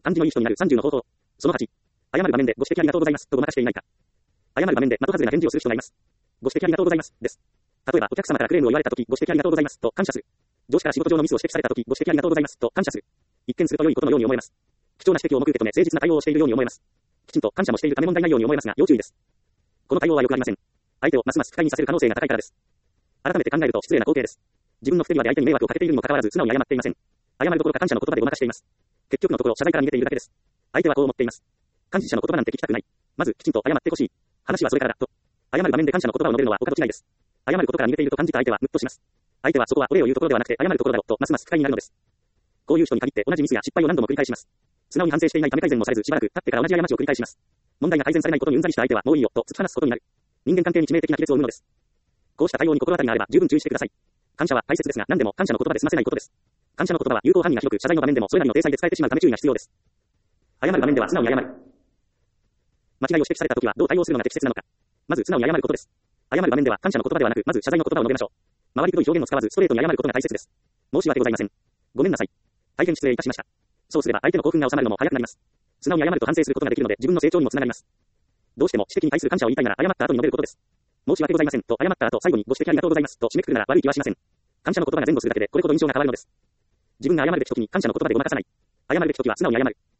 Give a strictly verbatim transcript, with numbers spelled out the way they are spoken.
感じのいい人になるさんじゅうの方法。そのはち。謝る場面でご指摘ありがとうございますとごまかしていないか。謝る場面で的外れな返事をする人がいます。ご指摘ありがとうございます。です。例えば、お客様からクレームを言われたとき、ご指摘ありがとうございますと感謝する。上司から仕事上のミスを指摘されたとき、ご指摘ありがとうございますと感謝する。一見すると良いことのように思えます。貴重な指摘を重く受け止め、誠実な対応をしているように思えます。きちんと感謝もしているため問題ないように思えますが、要注意です。この対応は良くありません。相手をますます不快にさせる可能性が高いからです。改めて考えると失礼な光景です。自分の不手際で相手に迷惑をかけているにもかかわらず、素直に謝っていません。謝るどころか感謝の言葉でごまかしています。結局のところ、謝罪から逃げているだけです。相手はこう思っています。感謝の言葉なんて聞きたくない。まず、きちんと謝ってほしい。話はそれからだ、と。謝る場面で感謝の言葉を述べるのはお門違いです。謝ることから逃げていると感じた相手はムッとします。相手はそこはお礼を言うところではなくて謝るところだろうとますます不快になるのです。こういう人に限って同じミスや失敗を何度も繰り返します。素直に反省していないため改善もされずしばらく経ってから同じ過ちを繰り返します。問題が改善されないことにうんざりした相手はもういいよと突き放すことになる。人間関係に致命的な亀裂を生むのです。こうした対応に心当たりがあれば十分注意してください。感謝は大切ですが何でも感謝の言葉で済ませないことです。感謝の言葉は有効範囲が広く謝罪の場面でもそれなりの体裁で使えてしまうため注意が必要です。謝る場面では素直に謝る。間違いを指摘されたときはどう対応するのが適切なのか。まず素直に謝ることです。謝る場面では感謝の言葉ではなくまず謝罪の言葉を述べましょう。回りくどい表現を使わずストレートに謝ることが大切です。申し訳ございません。ごめんなさい。大変失礼いたしました。そうすれば相手の興奮が収まるのも早くなります。素直に謝ると反省することができるので自分の成長にもつながります。どうしても指摘に対する感謝を言いたいなら謝った後に述べることです。申し訳ございませんと謝った後最後にご指摘ありがとうございますと締めくくるなら悪い気はしません。感謝の言葉が前後するだけでこれほど印象が変わるのです。自分が謝るべき時に感謝の言葉でごまかさない。謝るべき時は素直に謝る。